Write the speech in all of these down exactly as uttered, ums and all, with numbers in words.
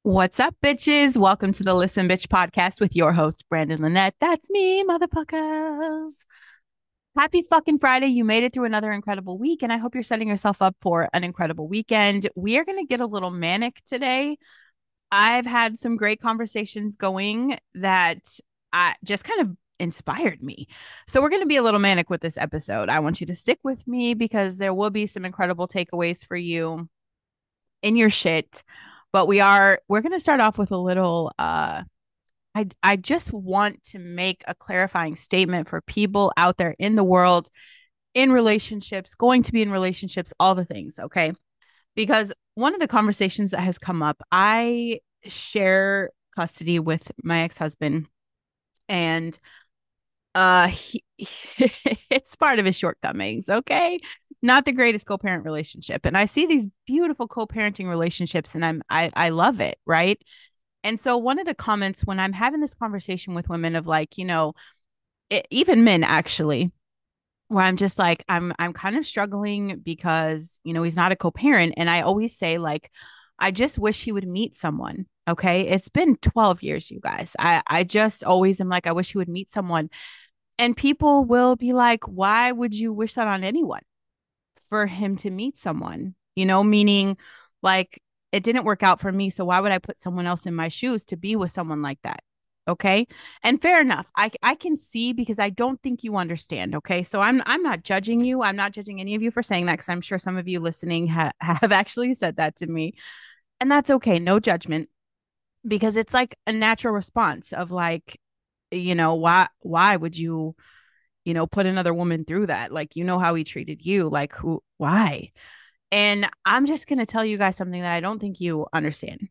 What's up, bitches? Welcome to the Listen Bitch podcast with your host, Brandon Lynette. That's me, motherfuckers. Happy fucking Friday. You made it through another incredible week, and I hope you're setting yourself up for an incredible weekend. We are going to get a little manic today. I've had some great conversations going that uh, just kind of inspired me. So, we're going to be a little manic with this episode. I want you to stick with me because there will be some incredible takeaways for you in your shit. But we are we're going to start off with a little uh I I just want to make a clarifying statement for people out there in the world, in relationships, going to be in relationships, all the things, okay? Because one of the conversations that has come up, I share custody with my ex-husband, and uh he, it's part of his shortcomings, okay? Not the greatest co-parent relationship. And I see these beautiful co-parenting relationships and I'm I I love it, right? And so one of the comments when I'm having this conversation with women of like, you know, it, even men actually, where I'm just like I'm I'm kind of struggling because, you know, he's not a co-parent, and I always say like I just wish he would meet someone. Okay? It's been twelve years, you guys. I I just always am like I wish he would meet someone. And people will be like, "Why would you wish that on anyone?" For him to meet someone, you know, meaning like it didn't work out for me. So why would I put someone else in my shoes to be with someone like that? Okay. And fair enough. I I can see because I don't think you understand. Okay. So I'm I'm not judging you. I'm not judging any of you for saying that because I'm sure some of you listening ha- have actually said that to me. And that's okay. No judgment because it's like a natural response of like, you know, why why would you, you know, put another woman through that? Like, you know how he treated you. Like who why? And I'm just going to tell you guys something that I don't think you understand.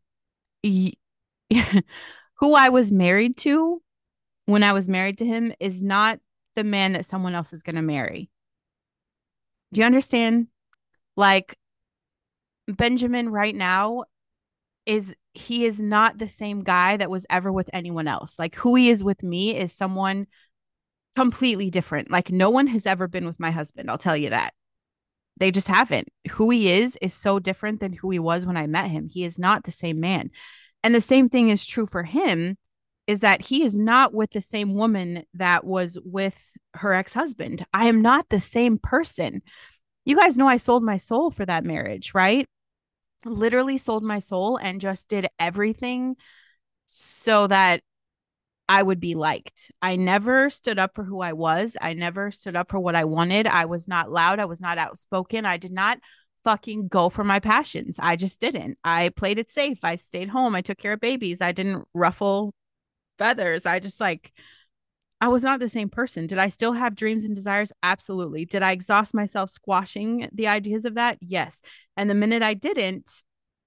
Who I was married to when I was married to him is not the man that someone else is going to marry. Do you understand? Like Benjamin right now is he is not the same guy that was ever with anyone else. Like who he is with me is someone completely different. Like no one has ever been with my husband. I'll tell you that. They just haven't. Who he is is so different than who he was when I met him. He is not the same man. And the same thing is true for him is that he is not with the same woman that was with her ex-husband. I am not the same person. You guys know I sold my soul for that marriage, right? Literally sold my soul and just did everything so that I would be liked. I never stood up for who I was. I never stood up for what I wanted. I was not loud. I was not outspoken. I did not fucking go for my passions. I just didn't. I played it safe. I stayed home. I took care of babies. I didn't ruffle feathers. I just like, I was not the same person. Did I still have dreams and desires? Absolutely. Did I exhaust myself squashing the ideas of that? Yes. And the minute I didn't,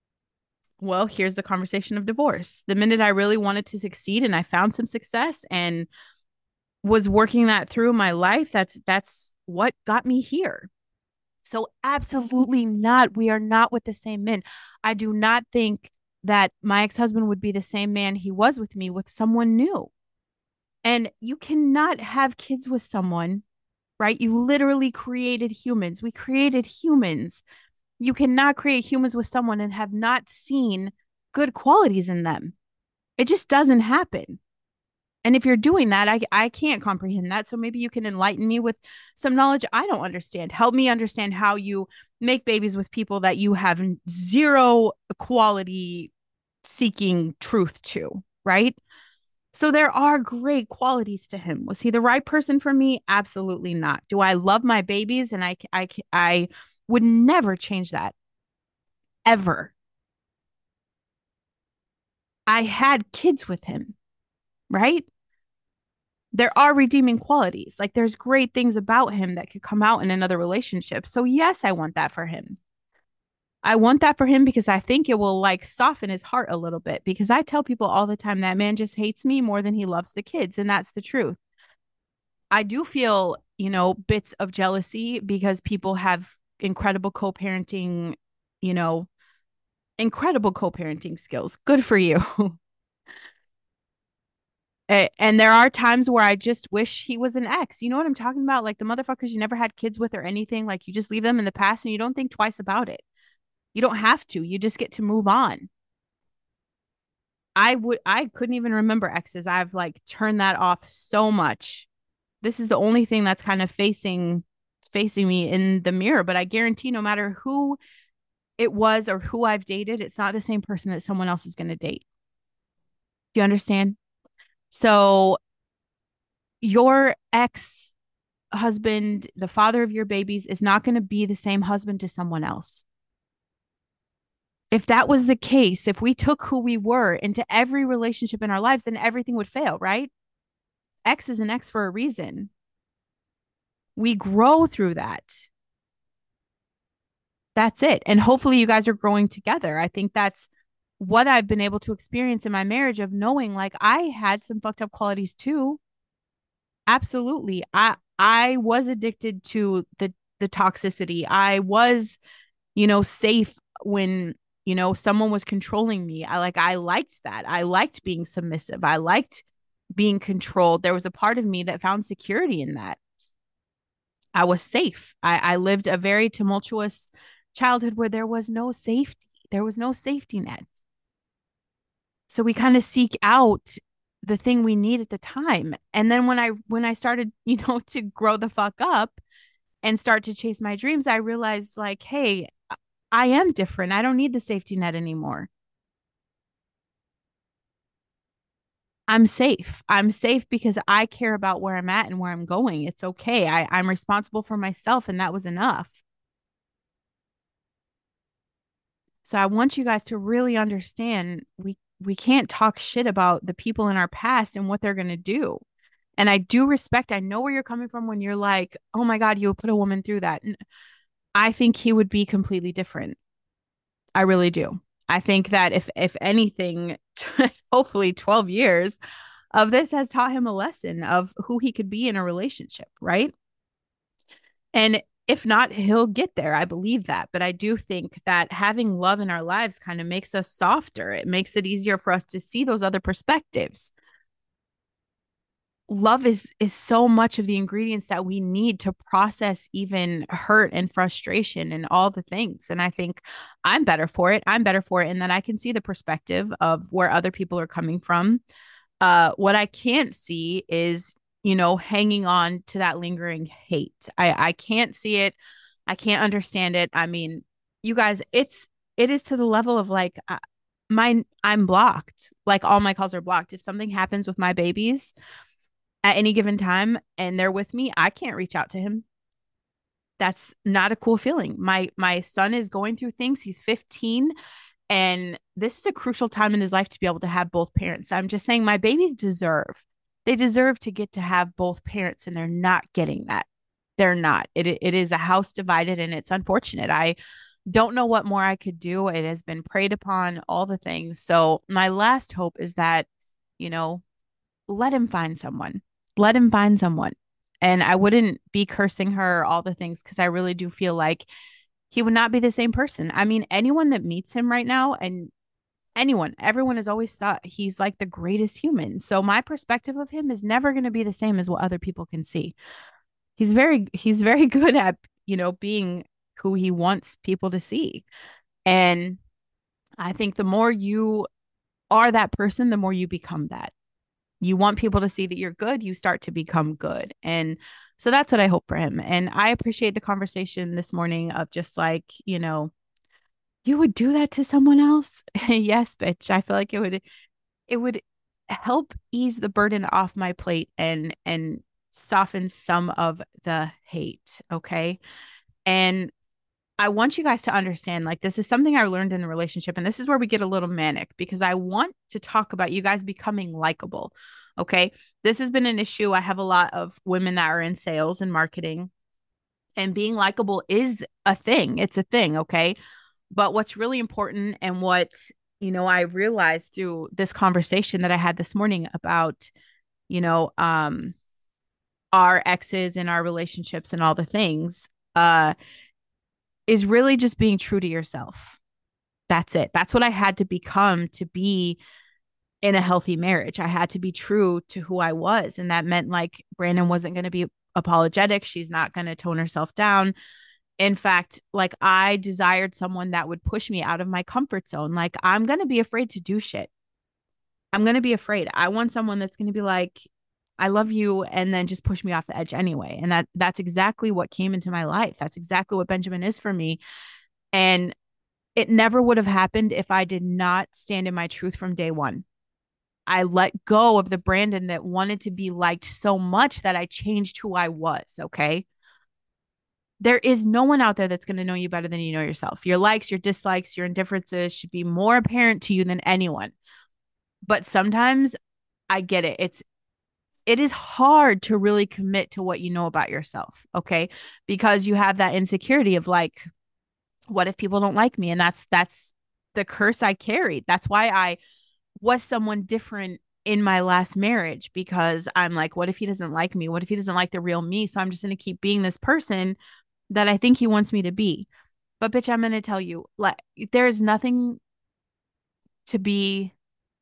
well, here's the conversation of divorce. The minute I really wanted to succeed and I found some success and was working that through my life, that's that's what got me here. So absolutely not. We are not with the same men. I do not think that my ex-husband would be the same man he was with me with someone new. And you cannot have kids with someone, right? You literally created humans. We created humans. You cannot create humans with someone and have not seen good qualities in them. It just doesn't happen. And if you're doing that, I, I can't comprehend that. So maybe you can enlighten me with some knowledge I don't understand. Help me understand how you make babies with people that you have zero quality seeking truth to, right? So there are great qualities to him. Was he the right person for me? Absolutely not. Do I love my babies? And I, I, I would never change that ever. I had kids with him, right? There are redeeming qualities. Like there's great things about him that could come out in another relationship. So yes, I want that for him. I want that for him because I think it will like soften his heart a little bit because I tell people all the time that man just hates me more than he loves the kids, and that's the truth. I do feel, you know, bits of jealousy because people have incredible co-parenting, you know, incredible co-parenting skills. Good for you. And there are times where I just wish he was an ex. You know what I'm talking about? Like the motherfuckers you never had kids with or anything. Like you just leave them in the past and you don't think twice about it. You don't have to. You just get to move on. I would I couldn't even remember exes. I've like turned that off so much. This is the only thing that's kind of facing facing me in the mirror, but I guarantee no matter who it was or who I've dated, it's not the same person that someone else is going to date. Do you understand? So your ex husband, the father of your babies, is not going to be the same husband to someone else. If that was the case, if we took who we were into every relationship in our lives, then everything would fail, right? X is an X for a reason. We grow through that. That's it. And hopefully you guys are growing together. I think that's what I've been able to experience in my marriage of knowing like I had some fucked up qualities too. Absolutely. I I was addicted to the the toxicity. I was, you know, safe when, you know, someone was controlling me. I like I liked that. I liked being submissive. I liked being controlled. There was a part of me that found security in that. I was safe. I, I lived a very tumultuous childhood where there was no safety. There was no safety net. So we kind of seek out the thing we need at the time. And then when I when I started, you know, to grow the fuck up and start to chase my dreams, I realized like, hey, I am different. I don't need the safety net anymore. I'm safe. I'm safe because I care about where I'm at and where I'm going. It's okay. I, I'm responsible for myself, and that was enough. So I want you guys to really understand we we can't talk shit about the people in our past and what they're going to do. And I do respect, I know where you're coming from when you're like, oh my God, you would put a woman through that. And I think he would be completely different. I really do. I think that if if anything, hopefully twelve years of this has taught him a lesson of who he could be in a relationship, right? And if not, he'll get there. I believe that. But I do think that having love in our lives kind of makes us softer. It makes it easier for us to see those other perspectives. Love is is so much of the ingredients that we need to process even hurt and frustration and all the things. And I think I'm better for it. I'm better for it in that I can see the perspective of where other people are coming from. Uh, what I can't see is, you know, hanging on to that lingering hate. I I can't see it. I can't understand it. I mean, you guys, it's it is to the level of like uh, my I'm blocked. Like all my calls are blocked. If something happens with my babies at any given time and they're with me, I can't reach out to him. That's not a cool feeling. My my son is going through things. He's fifteen and this is a crucial time in his life to be able to have both parents. I'm just saying my babies deserve. They deserve to get to have both parents and they're not getting that. They're not. It it is a house divided and it's unfortunate. I don't know what more I could do. It has been preyed upon, all the things. So my last hope is that, you know, let him find someone. Let him find someone. And I wouldn't be cursing her, all the things, because I really do feel like he would not be the same person. I mean, anyone that meets him right now, and anyone, everyone has always thought he's like the greatest human. So my perspective of him is never going to be the same as what other people can see. He's very, he's very good at, you know, being who he wants people to see. And I think the more you are that person, the more you become that. You want people to see that you're good, you start to become good. And so that's what I hope for him. And I appreciate the conversation this morning of just like, you know, you would do that to someone else? Yes, bitch. I feel like it would it would help ease the burden off my plate and and soften some of the hate, okay? And I want you guys to understand like this is something I learned in the relationship and this is where we get a little manic because I want to talk about you guys becoming likable. Okay? This has been an issue. I have a lot of women that are in sales and marketing and being likable is a thing. It's a thing, okay? But what's really important and what, you know, I realized through this conversation that I had this morning about, you know, um our exes and our relationships and all the things, uh is really just being true to yourself. That's it. That's what I had to become to be in a healthy marriage. I had to be true to who I was. And that meant like Brandon wasn't going to be apologetic. She's not going to tone herself down. In fact, like I desired someone that would push me out of my comfort zone. Like I'm going to be afraid to do shit. I'm going to be afraid. I want someone that's going to be like, I love you, and then just push me off the edge anyway. And that that's exactly what came into my life. That's exactly what Benjamin is for me. And it never would have happened if I did not stand in my truth from day one. I let go of the Brandon that wanted to be liked so much that I changed who I was. Okay. There is no one out there that's going to know you better than you know yourself. Your likes, your dislikes, your indifferences should be more apparent to you than anyone. But sometimes I get it. It's it is hard to really commit to what you know about yourself, okay? Because you have that insecurity of like, what if people don't like me? And that's that's the curse I carried. That's why I was someone different in my last marriage, because I'm like, what if he doesn't like me? What if he doesn't like the real me? So I'm just going to keep being this person that I think he wants me to be. But bitch, I'm going to tell you, like, there is nothing to be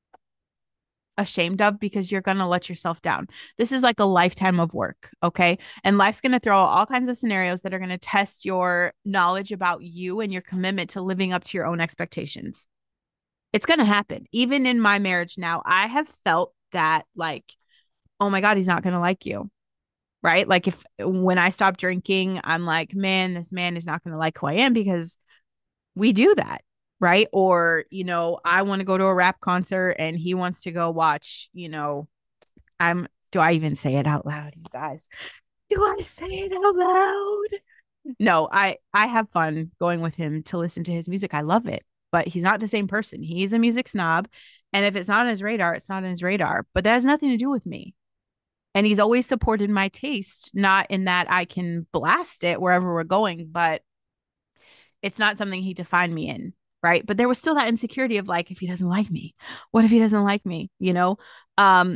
ashamed of, because you're going to let yourself down. This is like a lifetime of work, okay? And life's going to throw all kinds of scenarios that are going to test your knowledge about you and your commitment to living up to your own expectations. It's going to happen. Even in my marriage now, I have felt that like, oh my God, he's not going to like you. Right? Like if when I stop drinking, I'm like, man, this man is not going to like who I am, because we do that. Right? Or, you know, I want to go to a rap concert and he wants to go watch, you know, I'm, do I even say it out loud, you guys? Do I say it out loud? No, I, I have fun going with him to listen to his music. I love it, but he's not the same person. He's a music snob. And if it's not on his radar, it's not on his radar, but that has nothing to do with me. And he's always supported my taste, not in that I can blast it wherever we're going, but it's not something he defined me in. Right. But there was still that insecurity of like, if he doesn't like me, what if he doesn't like me? You know, um,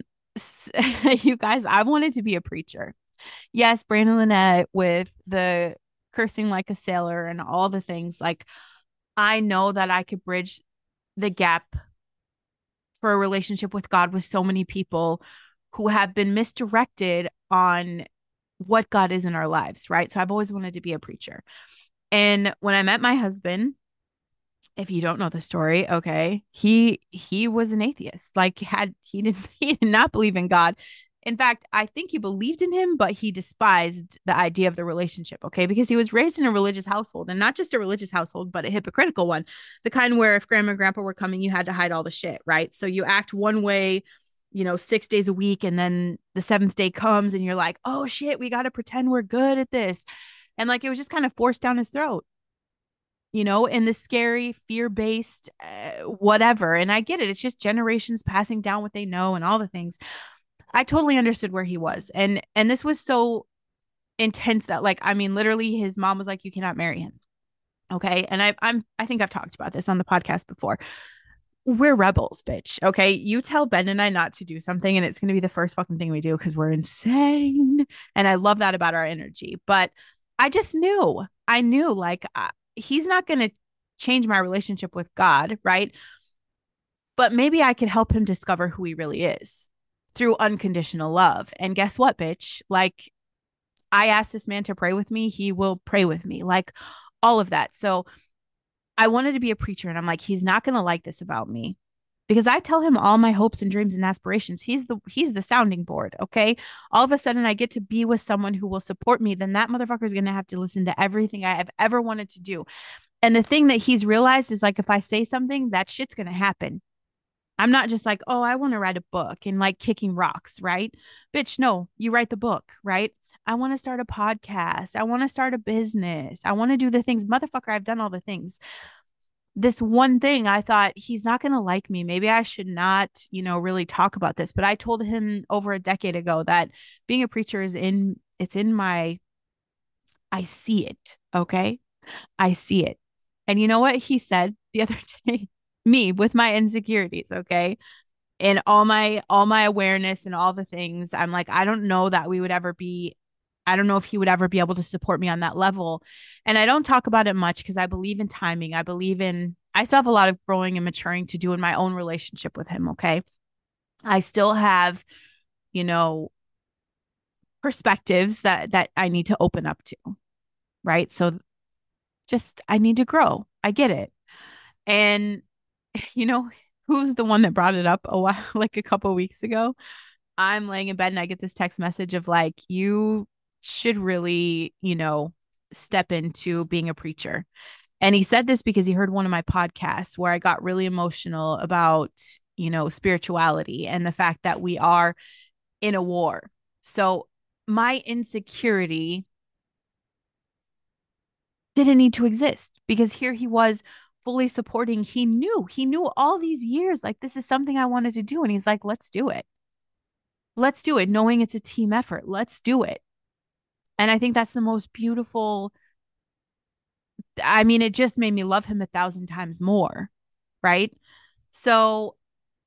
you guys, I wanted to be a preacher. Yes, Brandon Lynette with the cursing like a sailor and all the things. Like, I know that I could bridge the gap for a relationship with God with so many people who have been misdirected on what God is in our lives, right? So I've always wanted to be a preacher. And when I met my husband, if you don't know the story, okay, he he was an atheist. Like had he did he did not believe in God. In fact, I think he believed in him, but he despised the idea of the relationship, okay? Because he was raised in a religious household, and not just a religious household, but a hypocritical one. The kind where if grandma and grandpa were coming, you had to hide all the shit, right? So you act one way, you know, six days a week, and then the seventh day comes and you're like, oh shit, we got to pretend we're good at this. And like it was just kind of forced down his throat, you know, in the scary, fear based, uh, whatever. And I get it. It's just generations passing down what they know and all the things. I totally understood where he was. And and this was so intense that like, I mean, literally his mom was like, you cannot marry him. Okay. And I I'm I think I've talked about this on the podcast before. We're rebels, bitch. Okay. You tell Ben and I not to do something, and it's gonna be the first fucking thing we do because we're insane. And I love that about our energy. But I just knew, I knew like uh, he's not gonna change my relationship with God, right? But maybe I could help him discover who he really is through unconditional love. And guess what, bitch? Like, I asked this man to pray with me, he will pray with me, like all of that. So I wanted to be a preacher, and I'm like, he's not going to like this about me, because I tell him all my hopes and dreams and aspirations. He's the he's the sounding board, okay? All of a sudden I get to be with someone who will support me, then that motherfucker is going to have to listen to everything I have ever wanted to do. And the thing that he's realized is like, if I say something, that shit's going to happen. I'm not just like, oh, I want to write a book and like kicking rocks, right? Bitch, no, you write the book, right? I want to start a podcast. I want to start a business. I want to do the things. Motherfucker, I've done all the things. This one thing, I thought he's not going to like me. Maybe I should not, you know, really talk about this. But I told him over a decade ago that being a preacher is in, it's in my, I see it. Okay. I see it. And you know what he said the other day? Me with my insecurities, okay? And all my all my awareness and all the things. I'm like, I don't know that we would ever be, I don't know if he would ever be able to support me on that level. And I don't talk about it much because I believe in timing. I believe in, I still have a lot of growing and maturing to do in my own relationship with him, okay? I still have, you know, perspectives that that I need to open up to, right? So just I need to grow. I get it. And you know, who's the one that brought it up a while, like a couple weeks ago. I'm laying in bed and I get this text message of like, you should really, you know, step into being a preacher. And he said this because he heard one of my podcasts where I got really emotional about, you know, spirituality and the fact that we are in a war. So my insecurity didn't need to exist because here he was fully supporting. He knew, he knew all these years, like, this is something I wanted to do. And he's like, let's do it. Let's do it, knowing it's a team effort. Let's do it. And I think that's the most beautiful. I mean, it just made me love him a thousand times more. Right. So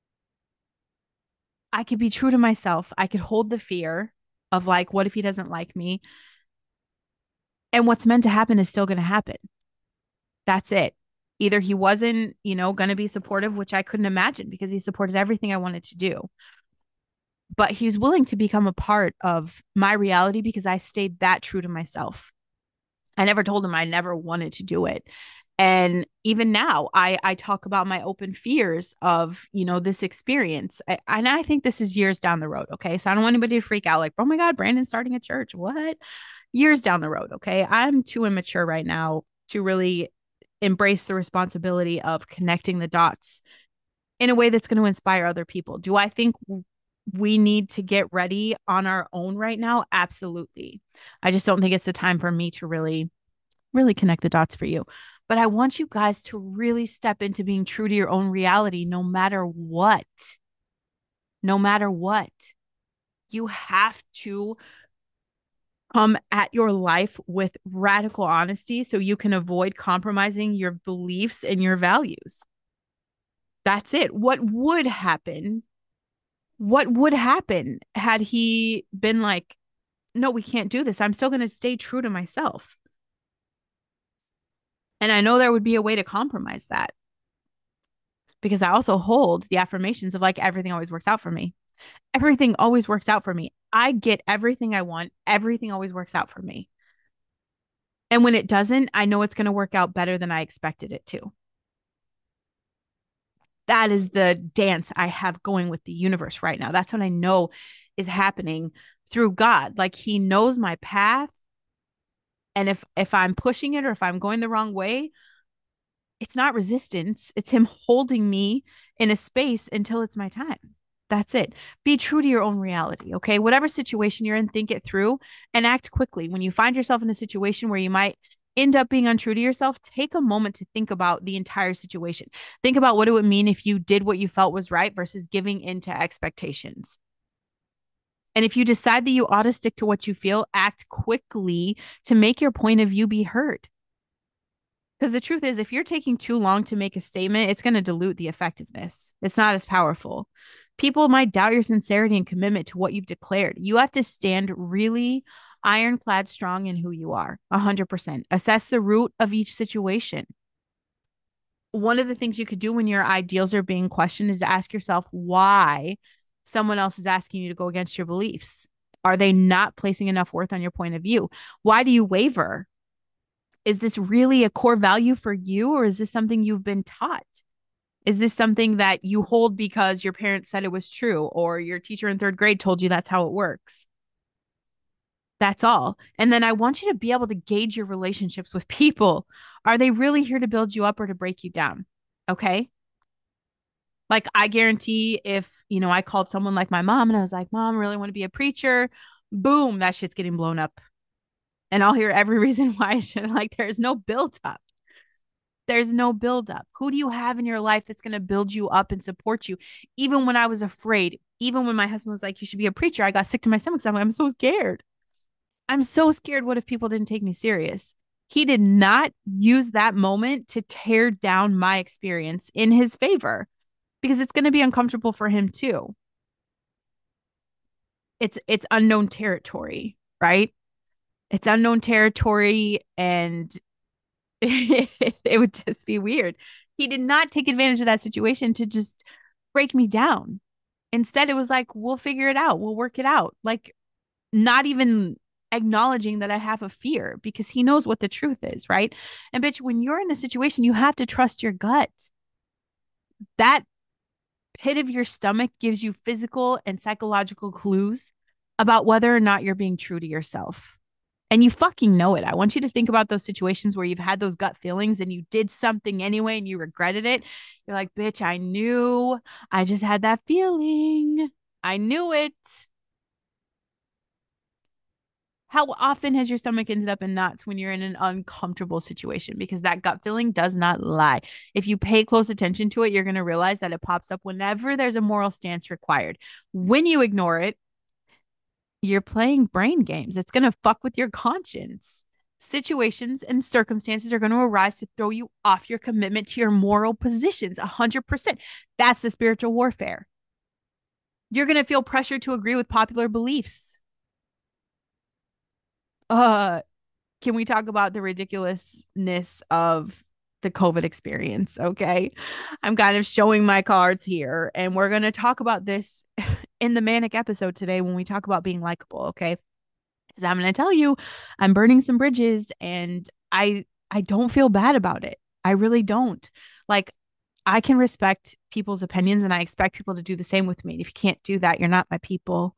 I could be true to myself. I could hold the fear of like, what if he doesn't like me? And what's meant to happen is still going to happen. That's it. Either he wasn't, you know, going to be supportive, which I couldn't imagine because he supported everything I wanted to do. But he's willing to become a part of my reality because I stayed that true to myself. I never told him I never wanted to do it. And even now, I I talk about my open fears of, you know, this experience. I, and I think this is years down the road. Okay. So I don't want anybody to freak out like, oh my God, Brandon's starting a church. What? Years down the road. Okay. I'm too immature right now to really embrace the responsibility of connecting the dots in a way that's going to inspire other people. Do I think we need to get ready on our own right now? Absolutely. I just don't think it's the time for me to really, really connect the dots for you. But I want you guys to really step into being true to your own reality, no matter what. No matter what. You have to come at your life with radical honesty so you can avoid compromising your beliefs and your values. That's it. What would happen? What would happen had he been like, no, we can't do this. I'm still going to stay true to myself. And I know there would be a way to compromise that because I also hold the affirmations of like, everything always works out for me. Everything always works out for me. I get everything I want. Everything always works out for me. And when it doesn't, I know it's going to work out better than I expected it to. That is the dance I have going with the universe right now. That's what I know is happening through God. Like he knows my path. And if if I'm pushing it or if I'm going the wrong way, it's not resistance. It's him holding me in a space until it's my time. That's it. Be true to your own reality. Okay. Whatever situation you're in, think it through and act quickly. When you find yourself in a situation where you might end up being untrue to yourself, take a moment to think about the entire situation. Think about what it would mean if you did what you felt was right versus giving into expectations. And if you decide that you ought to stick to what you feel, act quickly to make your point of view be heard. Because the truth is, if you're taking too long to make a statement, it's going to dilute the effectiveness. It's not as powerful. People might doubt your sincerity and commitment to what you've declared. You have to stand really ironclad strong in who you are, one hundred percent. Assess the root of each situation. One of the things you could do when your ideals are being questioned is to ask yourself why someone else is asking you to go against your beliefs. Are they not placing enough worth on your point of view? Why do you waver? Is this really a core value for you, or is this something you've been taught? Is this something that you hold because your parents said it was true, or your teacher in third grade told you that's how it works? That's all. And then I want you to be able to gauge your relationships with people. Are they really here to build you up or to break you down? Okay. Like I guarantee if, you know, I called someone like my mom and I was like, Mom, I really want to be a preacher. Boom, that shit's getting blown up. And I'll hear every reason why I should. Like, there's no build up. There's no build up. Who do you have in your life that's going to build you up and support you? Even when I was afraid, even when my husband was like, you should be a preacher, I got sick to my stomach. I'm like, I'm so scared. I'm so scared. What if people didn't take me serious? He did not use that moment to tear down my experience in his favor because it's going to be uncomfortable for him too. It's it's unknown territory, right? It's unknown territory and it, it would just be weird. He did not take advantage of that situation to just break me down. Instead, it was like, we'll figure it out. We'll work it out. Like, not even acknowledging that I have a fear because he knows what the truth is, right? And bitch, when you're in a situation, you have to trust your gut. That pit of your stomach gives you physical and psychological clues about whether or not you're being true to yourself. And you fucking know it. I want you to think about those situations where you've had those gut feelings and you did something anyway and you regretted it. You're like, bitch, I knew. I just had that feeling. I knew it. How often has your stomach ended up in knots when you're in an uncomfortable situation? Because that gut feeling does not lie. If you pay close attention to it, you're going to realize that it pops up whenever there's a moral stance required. When you ignore it, you're playing brain games. It's going to fuck with your conscience. Situations and circumstances are going to arise to throw you off your commitment to your moral positions. one hundred percent. That's the spiritual warfare. You're going to feel pressure to agree with popular beliefs. Uh, can we talk about the ridiculousness of the COVID experience? Okay. I'm kind of showing my cards here, and we're going to talk about this in the manic episode today when we talk about being likable. Okay. Because I'm going to tell you, I'm burning some bridges, and I, I don't feel bad about it. I really don't. Like, I can respect people's opinions, and I expect people to do the same with me. If you can't do that, you're not my people.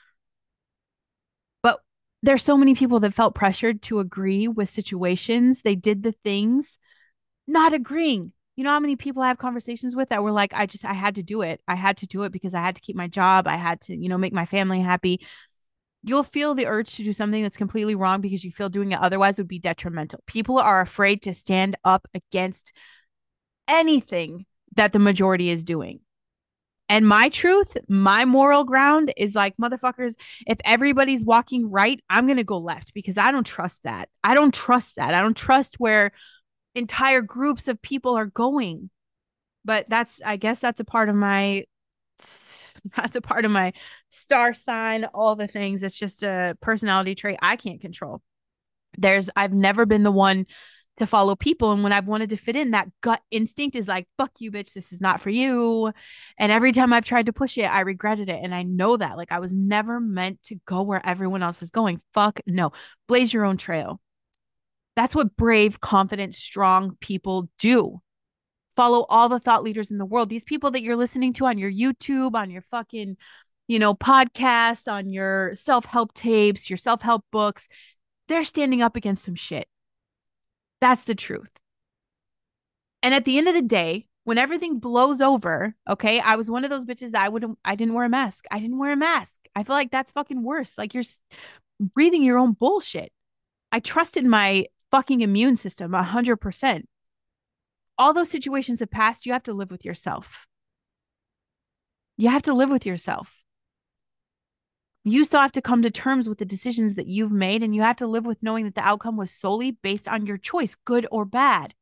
But there's so many people that felt pressured to agree with situations. They did the things not agreeing. You know how many people I have conversations with that were like, I just, I had to do it. I had to do it because I had to keep my job. I had to, you know, make my family happy. You'll feel the urge to do something that's completely wrong because you feel doing it otherwise would be detrimental. People are afraid to stand up against anything that the majority is doing. And my truth, my moral ground is like, motherfuckers, if everybody's walking right, I'm going to go left because I don't trust that. I don't trust that. I don't trust where entire groups of people are going. But that's, I guess that's a part of my, that's a part of my star sign, all the things. It's just a personality trait I can't control. There's, I've never been the one to follow people. And when I've wanted to fit in, that gut instinct is like, fuck you, bitch, this is not for you. And every time I've tried to push it, I regretted it. And I know that. Like, I was never meant to go where everyone else is going. Fuck no. Blaze your own trail. That's what brave, confident, strong people do. Follow all the thought leaders in the world. These people that you're listening to on your YouTube, on your fucking, you know, podcasts, on your self-help tapes, your self-help books, they're standing up against some shit. That's the truth. And at the end of the day, when everything blows over, okay, I was one of those bitches. I wouldn't, I didn't wear a mask. I didn't wear a mask. I feel like that's fucking worse. Like, you're breathing your own bullshit. I trusted my fucking immune system a hundred percent. All those situations have passed. You have to live with yourself. You have to live with yourself. You still have to come to terms with the decisions that you've made, and you have to live with knowing that the outcome was solely based on your choice, good or bad.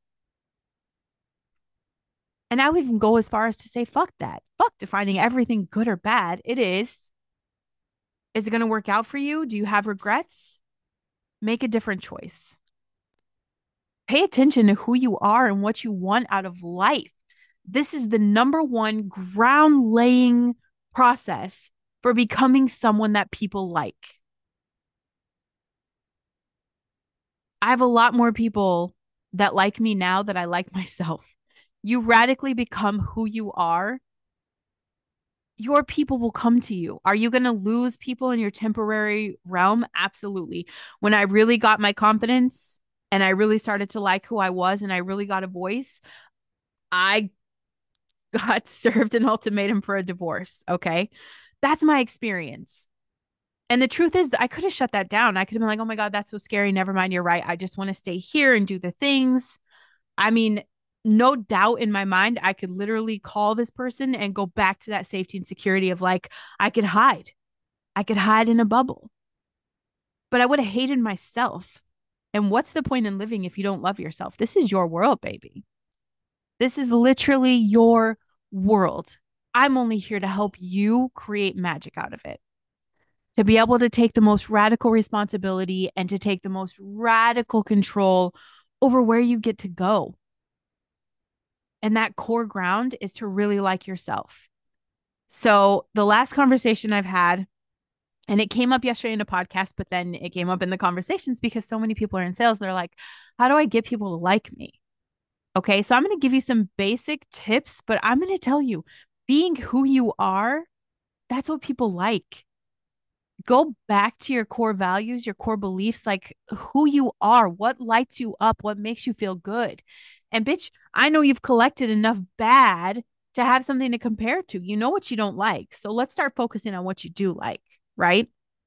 And I would even go as far as to say, fuck that. Fuck defining everything good or bad. It is. Is it going to work out for you? Do you have regrets? Make a different choice. Pay attention to who you are and what you want out of life. This is the number one ground laying process for becoming someone that people like. I have a lot more people that like me now that I like myself. You radically become who you are, your people will come to you. Are you going to lose people in your temporary realm? Absolutely. When I really got my confidence and I really started to like who I was and I really got a voice, I got served an ultimatum for a divorce. Okay. That's my experience. And the truth is that I could have shut that down. I could have been like, oh my God, that's so scary. Never mind. You're right. I just want to stay here and do the things. I mean, no doubt in my mind, I could literally call this person and go back to that safety and security of like, I could hide. I could hide in a bubble. But I would have hated myself. And what's the point in living if you don't love yourself? This is your world, baby. This is literally your world. I'm only here to help you create magic out of it. To be able to take the most radical responsibility and to take the most radical control over where you get to go. And that core ground is to really like yourself. So the last conversation I've had, and it came up yesterday in a podcast, but then it came up in the conversations because so many people are in sales. They're like, how do I get people to like me? Okay, so I'm going to give you some basic tips, but I'm going to tell you, being who you are, that's what people like. Go back to your core values, your core beliefs, like who you are, what lights you up, what makes you feel good. And bitch, I know you've collected enough bad to have something to compare to. You know what you don't like. So let's start focusing on what you do like, right?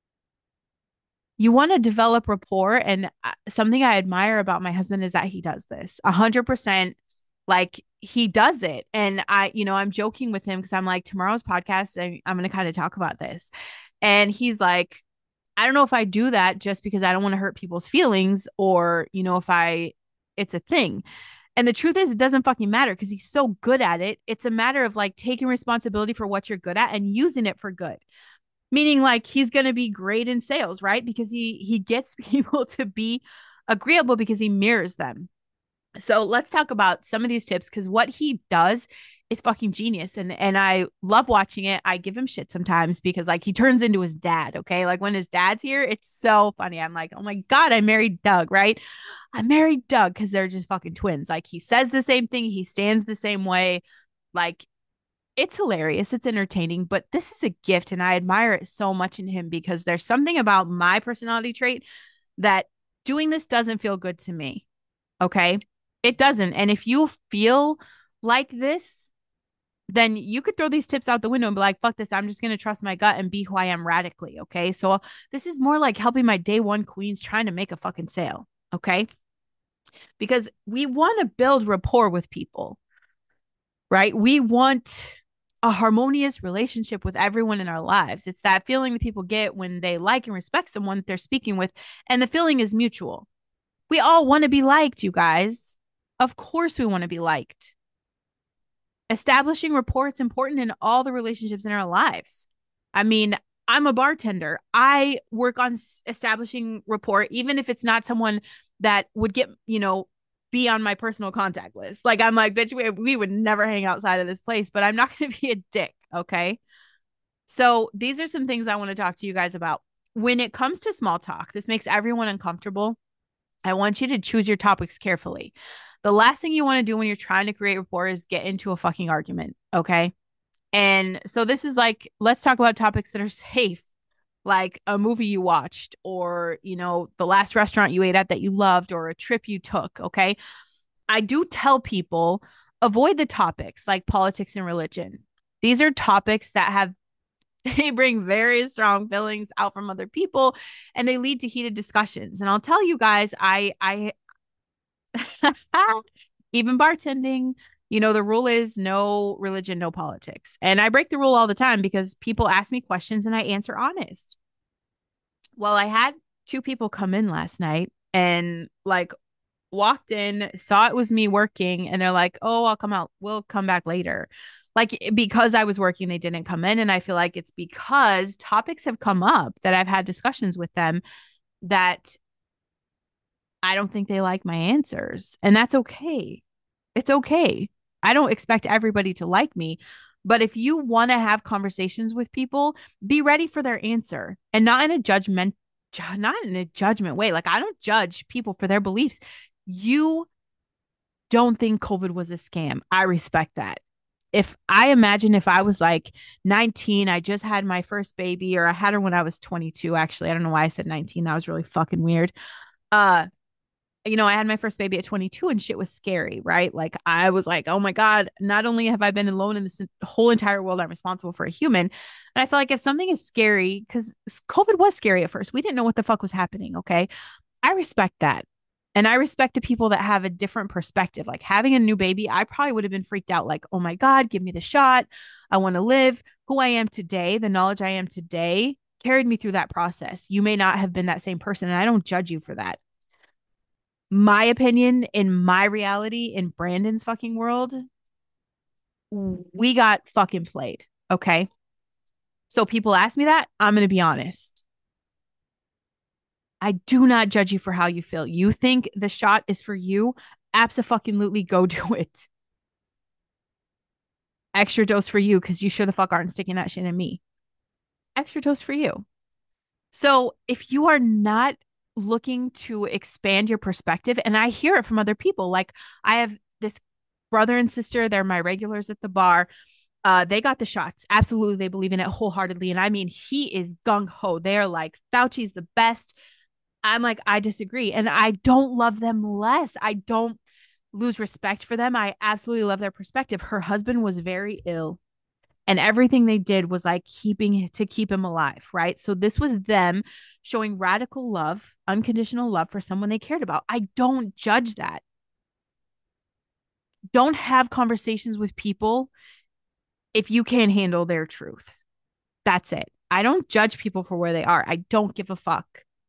You want to develop rapport. And uh, something I admire about my husband is that he does this a hundred percent. Like he does it. And I, you know, I'm joking with him because I'm like, tomorrow's podcast, and I'm going to kind of talk about this. And he's like, I don't know if I do that just because I don't want to hurt people's feelings, or, you know, if I, it's a thing. And the truth is, it doesn't fucking matter because he's so good at it. It's a matter of like taking responsibility for what you're good at and using it for good. Meaning like he's going to be great in sales, right? Because he he gets people to be agreeable because he mirrors them. So let's talk about some of these tips, because what he does is fucking genius. And and I love watching it. I give him shit sometimes because like he turns into his dad. Okay. Like when his dad's here, it's so funny. I'm like, oh my God, I married Doug, right? I married Doug because they're just fucking twins. Like he says the same thing, he stands the same way. Like it's hilarious. It's entertaining, but this is a gift. And I admire it so much in him because there's something about my personality trait that doing this doesn't feel good to me. Okay. It doesn't. And if you feel like this, then you could throw these tips out the window and be like, fuck this. I'm just going to trust my gut and be who I am radically. Okay. So this is more like helping my day one queens trying to make a fucking sale. Okay. Because we want to build rapport with people, right? We want a harmonious relationship with everyone in our lives. It's that feeling that people get when they like and respect someone that they're speaking with. And the feeling is mutual. We all want to be liked, you guys. Of course, we want to be liked. Establishing rapport is important in all the relationships in our lives. I mean, I'm a bartender. I work on establishing rapport, even if it's not someone that would get, you know, be on my personal contact list. Like, I'm like, bitch, we, we would never hang outside of this place, but I'm not going to be a dick. Okay. So these are some things I want to talk to you guys about. When it comes to small talk, this makes everyone uncomfortable. I want you to choose your topics carefully. The last thing you want to do when you're trying to create rapport is get into a fucking argument. Okay. And so this is like, let's talk about topics that are safe, like a movie you watched, or, you know, the last restaurant you ate at that you loved, or a trip you took. Okay. I do tell people avoid the topics like politics and religion. These are topics that have they bring very strong feelings out from other people, and they lead to heated discussions. And I'll tell you guys, I I even bartending, you know, the rule is no religion, no politics. And I break the rule all the time because people ask me questions and I answer honest. Well, I had two people come in last night and like walked in, saw it was me working, and they're like, "Oh, I'll come out. We'll come back later." Like because I was working, they didn't come in. And I feel like it's because topics have come up that I've had discussions with them that I don't think they like my answers. And that's okay. It's okay. I don't expect everybody to like me. But if you want to have conversations with people, be ready for their answer, and not in a judgment, not in a judgment way. Like I don't judge people for their beliefs. You don't think COVID was a scam. I respect that. If I imagine if I was like nineteen, I just had my first baby, or I had her when I was twenty-two, actually. I don't know why I said nineteen. That was really fucking weird. Uh, you know, I had my first baby at twenty-two and shit was scary, right? Like I was like, oh my God, not only have I been alone in this whole entire world, I'm responsible for a human. And I feel like if something is scary, because COVID was scary at first, we didn't know what the fuck was happening. Okay. I respect that. And I respect the people that have a different perspective. Like having a new baby, I probably would have been freaked out. Like, oh my God, give me the shot. I want to live. Who I am today, the knowledge I am today carried me through that process. You may not have been that same person, and I don't judge you for that. My opinion, in my reality, in Brandon's fucking world, we got fucking played. Okay. So people ask me that, I'm going to be honest. I do not judge you for how you feel. You think the shot is for you? Abso-fucking-lutely go do it. Extra dose for you because you sure the fuck aren't sticking that shit in me. Extra dose for you. So if you are not looking to expand your perspective, and I hear it from other people, like I have this brother and sister, they're my regulars at the bar. Uh, they got the shots. Absolutely, they believe in it wholeheartedly. And I mean, he is gung ho. They're like, Fauci's the best. I'm like, I disagree. And I don't love them less. I don't lose respect for them. I absolutely love their perspective. Her husband was very ill, and everything they did was like keeping to keep him alive, right? So this was them showing radical love, unconditional love for someone they cared about. I don't judge that. Don't have conversations with people if you can't handle their truth. That's it. I don't judge people for where they are. I don't give a fuck.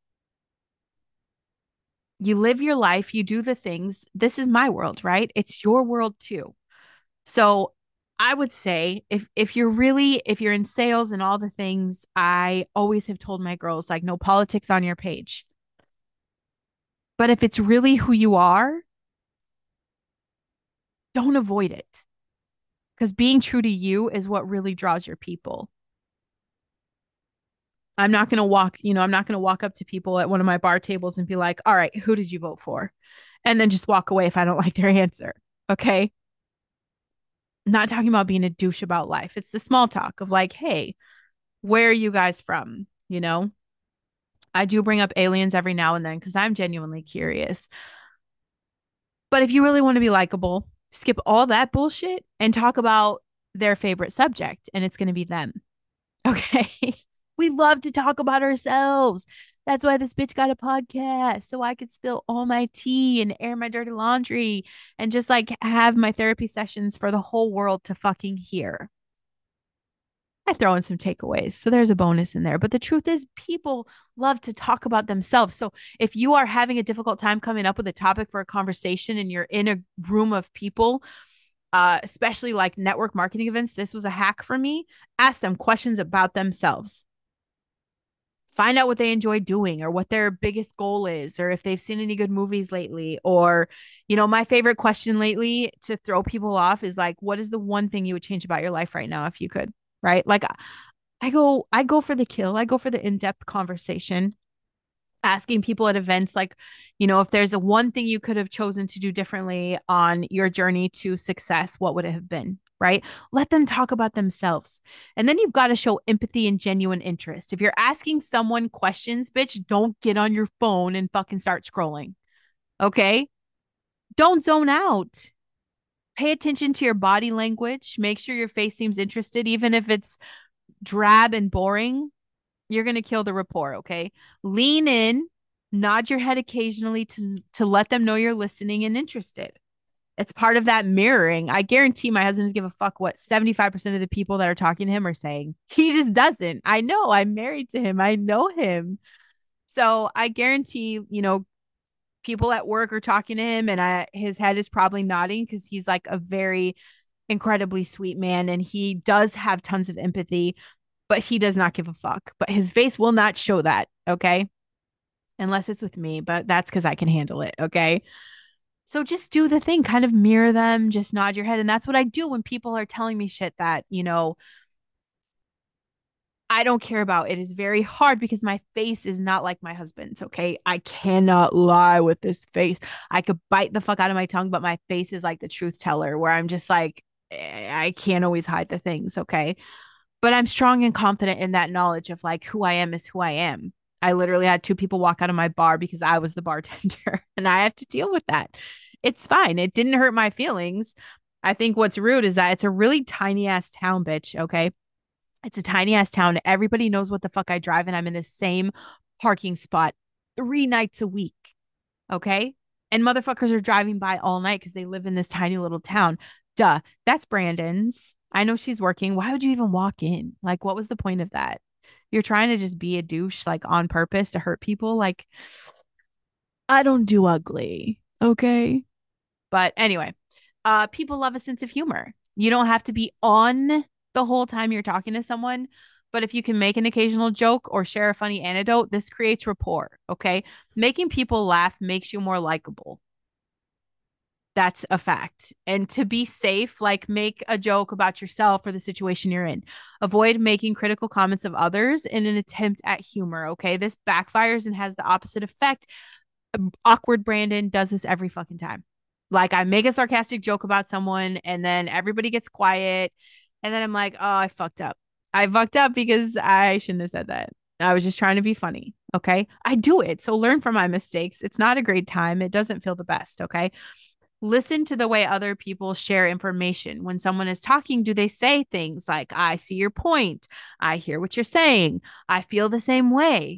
You live your life, you do the things. This is my world, right? It's your world too. So I would say if if you're really if you're in sales and all the things, I always have told my girls like no politics on your page. But if it's really who you are, don't avoid it. Because being true to you is what really draws your people. I'm not going to walk, you know, I'm not going to walk up to people at one of my bar tables and be like, all right, who did you vote for? And then just walk away if I don't like their answer. Okay. Not talking about being a douche about life. It's the small talk of like, hey, where are you guys from? You know, I do bring up aliens every now and then because I'm genuinely curious. But if you really want to be likable, skip all that bullshit and talk about their favorite subject, and it's going to be them. Okay. We love to talk about ourselves. That's why this bitch got a podcast. So I could spill all my tea and air my dirty laundry and just like have my therapy sessions for the whole world to fucking hear. I throw in some takeaways. So there's a bonus in there. But the truth is, people love to talk about themselves. So if you are having a difficult time coming up with a topic for a conversation and you're in a room of people, uh, especially like network marketing events, this was a hack for me. Ask them questions about themselves. Find out what they enjoy doing or what their biggest goal is, or if they've seen any good movies lately. Or, you know, my favorite question lately to throw people off is like, what is the one thing you would change about your life right now if you could? Right. Like I go, I go for the kill. I go for the in-depth conversation, asking people at events, like, you know, if there's a one thing you could have chosen to do differently on your journey to success, what would it have been? Right. Let them talk about themselves. And then you've got to show empathy and genuine interest. If you're asking someone questions, bitch, don't get on your phone and fucking start scrolling. Okay. Don't zone out. Pay attention to your body language. Make sure your face seems interested, even if it's drab and boring. You're going to kill the rapport. Okay. Lean in, nod your head occasionally to, to let them know you're listening and interested. It's part of that mirroring. I guarantee my husband doesn't give a fuck what seventy-five percent of the people that are talking to him are saying. He just doesn't. I know. I'm married to him. I know him. So I guarantee, you know, people at work are talking to him and I, his head is probably nodding because he's like a very incredibly sweet man and he does have tons of empathy, but he does not give a fuck. But his face will not show that. Okay. Unless it's with me, but that's because I can handle it. Okay. So just do the thing, kind of mirror them, just nod your head. And that's what I do when people are telling me shit that, you know, I don't care about. It is very hard because my face is not like my husband's. Okay. I cannot lie with this face. I could bite the fuck out of my tongue, but my face is like the truth teller where I'm just like, eh, I can't always hide the things. Okay. But I'm strong and confident in that knowledge of like who I am is who I am. I literally had two people walk out of my bar because I was the bartender and I have to deal with that. It's fine. It didn't hurt my feelings. I think what's rude is that it's a really tiny ass town, bitch. Okay. It's a tiny ass town. Everybody knows what the fuck I drive, and I'm in the same parking spot three nights a week. Okay. And motherfuckers are driving by all night because they live in this tiny little town. Duh. That's Brandon's. I know she's working. Why would you even walk in? Like, what was the point of that? You're trying to just be a douche, like on purpose to hurt people. Like, I don't do ugly. Okay. But anyway, uh, people love a sense of humor. You don't have to be on the whole time you're talking to someone, but if you can make an occasional joke or share a funny anecdote, this creates rapport. Okay. Making people laugh makes you more likable. That's a fact. And to be safe, like make a joke about yourself or the situation you're in. Avoid making critical comments of others in an attempt at humor. Okay. This backfires and has the opposite effect. Awkward Brandon does this every fucking time. Like I make a sarcastic joke about someone and then everybody gets quiet And then I'm like, oh, I fucked up. I fucked up because I shouldn't have said that. I was just trying to be funny. Okay. I do it. So learn from my mistakes. It's not a great time. It doesn't feel the best. Okay. Listen to the way other people share information. When someone is talking, do they say things like, I see your point. I hear what you're saying. I feel the same way.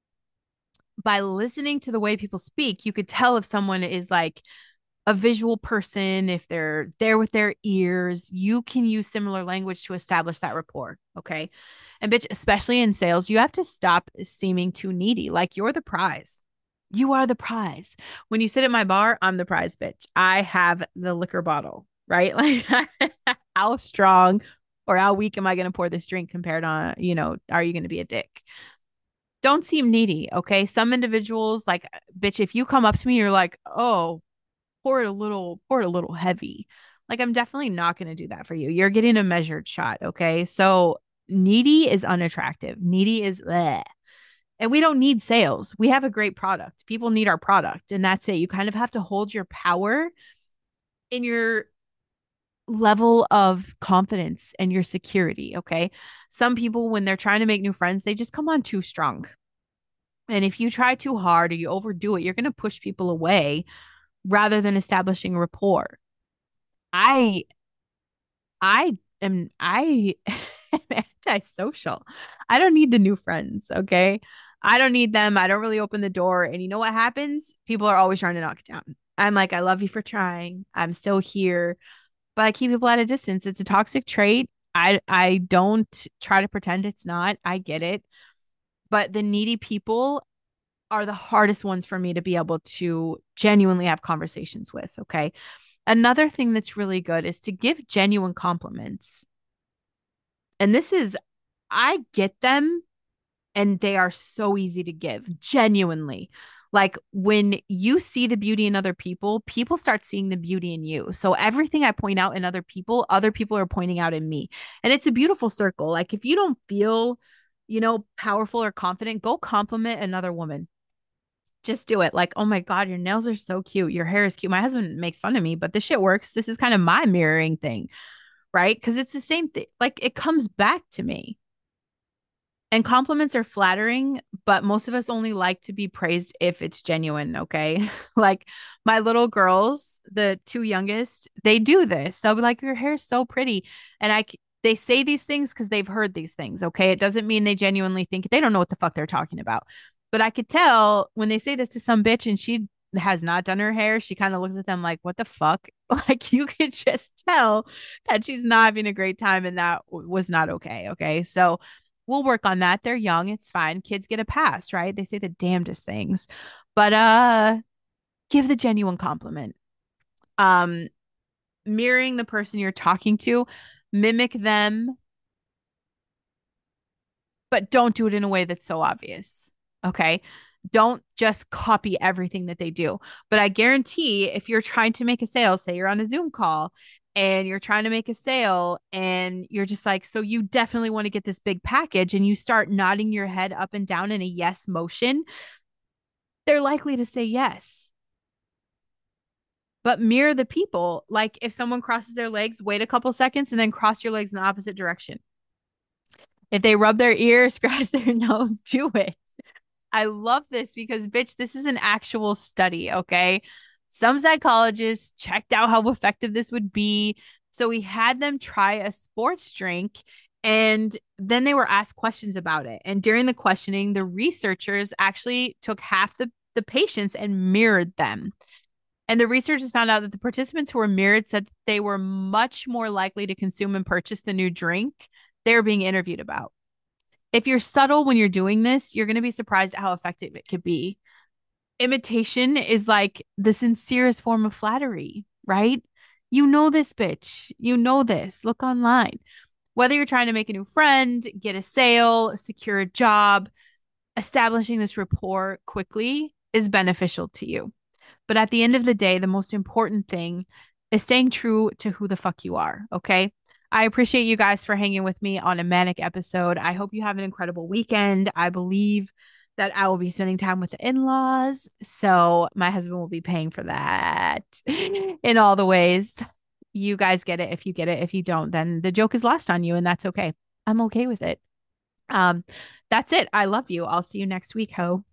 By listening to the way people speak, you could tell if someone is like a visual person, if they're there with their ears. You can use similar language to establish that rapport. Okay. And bitch, especially in sales, you have to stop seeming too needy. Like you're the prize. You are the prize. When you sit at my bar, I'm the prize, bitch. I have the liquor bottle, right? Like, how strong or how weak am I going to pour this drink compared on, you know, are you going to be a dick? Don't seem needy. Okay. Some individuals, like, bitch, if you come up to me, you're like, oh, pour it a little, pour it a little heavy. Like, I'm definitely not going to do that for you. You're getting a measured shot. Okay. So needy is unattractive. Needy is bleh. And we don't need sales. We have a great product. People need our product. And that's it. You kind of have to hold your power in your level of confidence and your security. Okay. Some people, when they're trying to make new friends, they just come on too strong. And if you try too hard or you overdo it, you're going to push people away rather than establishing rapport. I I am I am antisocial. I don't need the new friends, okay? I don't need them. I don't really open the door. And you know what happens? People are always trying to knock it down. I'm like, I love you for trying. I'm still here, but I keep people at a distance. It's a toxic trait. I I don't try to pretend it's not. I get it. But the needy people are the hardest ones for me to be able to genuinely have conversations with, okay? Another thing that's really good is to give genuine compliments. And this is, I get them and they are so easy to give, genuinely. Like when you see the beauty in other people, people start seeing the beauty in you. So everything I point out in other people, other people are pointing out in me. And it's a beautiful circle. Like if you don't feel, you know, powerful or confident, go compliment another woman. Just do it. Like, oh my God, your nails are so cute. Your hair is cute. My husband makes fun of me, but this shit works. This is kind of my mirroring thing, right? Because it's the same thing. Like, it comes back to me. And compliments are flattering, but most of us only like to be praised if it's genuine. Okay. Like, my little girls, the two youngest, they do this. They'll be like, your hair is so pretty. And I, they say these things because they've heard these things. Okay. It doesn't mean they genuinely think they don't know what the fuck they're talking about. But I could tell when they say this to some bitch and she has not done her hair, she kind of looks at them like, what the fuck? Like you could just tell that she's not having a great time and that w- was not okay. Okay. So we'll work on that. They're young. It's fine. Kids get a pass, right? They say the damnedest things, but uh, give the genuine compliment. Um, mirroring the person you're talking to, mimic them, but don't do it in a way that's so obvious. Okay. Don't just copy everything that they do. But I guarantee if you're trying to make a sale, say you're on a Zoom call and you're trying to make a sale and you're just like, so you definitely want to get this big package and you start nodding your head up and down in a yes motion, they're likely to say yes. But mirror the people. Like if someone crosses their legs, wait a couple seconds and then cross your legs in the opposite direction. If they rub their ear, scratch their nose, do it. I love this because, bitch, this is an actual study, okay? Some psychologists checked out how effective this would be. So we had them try a sports drink and then they were asked questions about it. And during the questioning, the researchers actually took half the, the patients and mirrored them. And the researchers found out that the participants who were mirrored said they were much more likely to consume and purchase the new drink they were being interviewed about. If you're subtle when you're doing this, you're going to be surprised at how effective it could be. Imitation is like the sincerest form of flattery, right? You know this, bitch. You know this. Look online. Whether you're trying to make a new friend, get a sale, secure a job, establishing this rapport quickly is beneficial to you. But at the end of the day, the most important thing is staying true to who the fuck you are. Okay. I appreciate you guys for hanging with me on a manic episode. I hope you have an incredible weekend. I believe that I will be spending time with the in laws. So my husband will be paying for that in all the ways. You guys get it. If you get it, if you don't, then the joke is lost on you, and that's okay. I'm okay with it. Um, that's it. I love you. I'll see you next week, Ho.